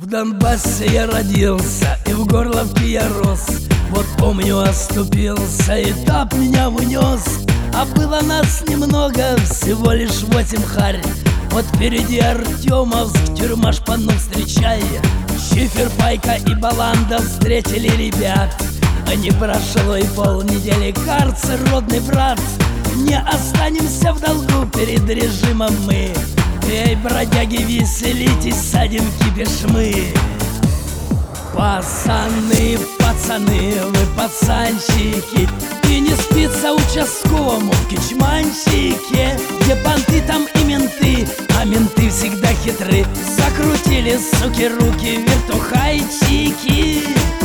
Донбассе я родился, и в Горловке я рос. Вот помню, оступился, этап меня унес. А было нас немного, всего лишь 8 харь. Вот впереди Артемовск, тюрьма шпану встречай. Шифер, Пайка и Баланда встретили ребят. А не прошло и полнедели, карцер, родный брат. Не останемся в долгу перед режимом мы. Эй, бродяги, веселитесь, садим кипиш мы. Пацаны, пацаны, вы пацанчики, и не спится участковому в Кичманщике. Где понты, там и менты, а менты всегда хитры. Закрутили, суки, руки, вертухайчики.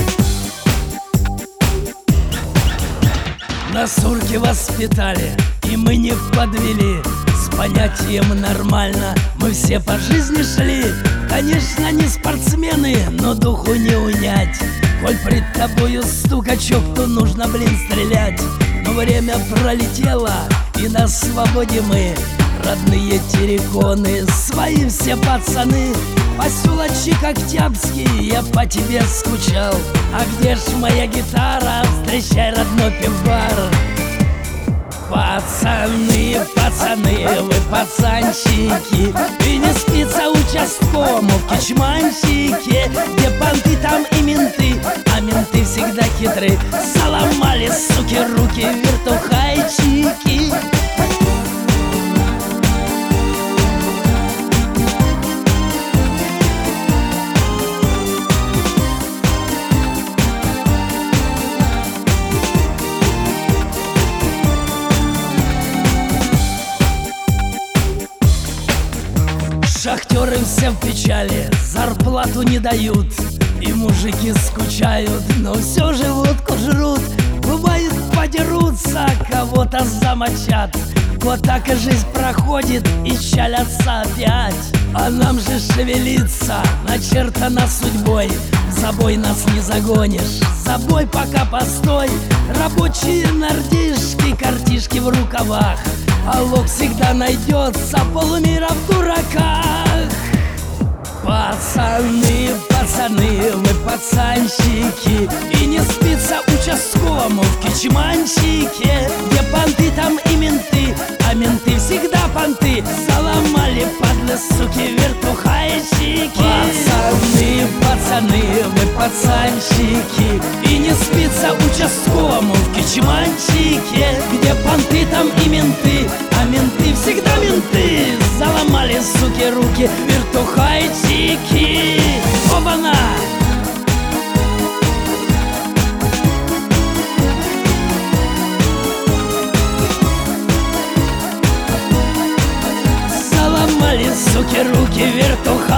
На сурке воспитали, и мы не подвели. С понятием нормально мы все по жизни шли. Конечно, не спортсмены, но духу не унять. Коль пред тобою стукачок, то нужно, стрелять. Но время пролетело, и на свободе мы. Родные терриконы, свои все пацаны. Поселочек Октябрьский, я по тебе скучал. А где ж моя гитара? Встречай, родной пивбар. Пацаны, пацаны, вы пацанчики, и не спится участковому в Кичманщике. Где понты, там и менты, а менты всегда хитры. Заломали, суки, руки, вертухайчики. Шахтеры все в печали, зарплату не дают, и мужики скучают, но все же водку жрут. Бывает, подерутся, кого-то замочат. Вот так и жизнь проходит, и чалятся опять. А нам же шевелиться начертано судьбой. В забой нас не загонишь, забой пока постой. Рабочие нордишки, картишки в рукавах, а лог всегда найдется, полмира в дураках. Пацаны, пацаны, вы пацанчики, и не спится участковому в Кичманщике. Где понты, там и менты, а менты всегда понты. Заломали, падлы, суки, вертухайчики. Пацаны, пацаны, вы пацанчики, и не спится участковому в Кичманщике. Где понты, там и менты, а менты всегда менты. Заломали, суки, руки, вертухайчики. Оба-на! Заломали, суки, руки, вертухайчики.